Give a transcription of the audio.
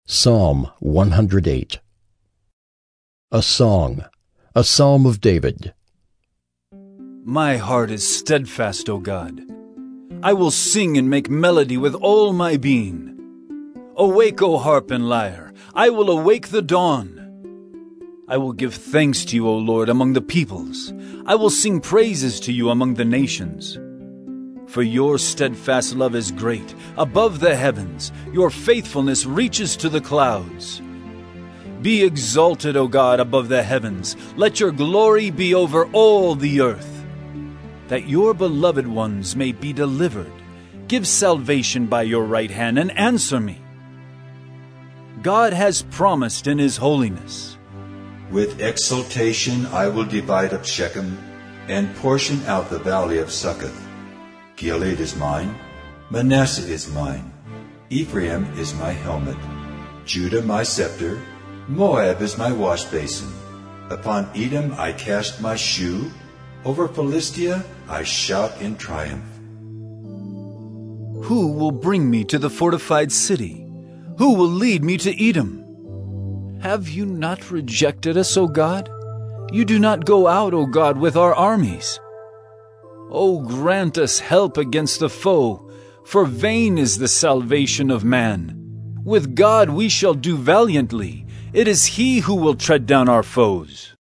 Psalm 108. A song, a psalm of David. My heart is steadfast, O God. I will sing and make melody with all my being. Awake, O harp and lyre, I will awake the dawn. I will give thanks to you, O Lord, among the peoples. I will sing praises to you among the nations. For your steadfast love is great, above the heavens. Your faithfulness reaches to the clouds. Be exalted, O God, above the heavens. Let your glory be over all the earth. That your beloved ones may be delivered. Give salvation by your right hand and answer me. God has promised in his holiness. With exultation I will divide up Shechem and portion out the valley of Succoth. Gilead is mine, Manasseh is mine, Ephraim is my helmet, Judah my scepter, Moab is my wash basin. Upon Edom I cast my shoe, over Philistia I shout in triumph. Who will bring me to the fortified city? Who will lead me to Edom? Have you not rejected us, O God? You do not go out, O God, with our armies. O grant us help against the foe, for vain is the salvation of man. With God we shall do valiantly. It is he who will tread down our foes.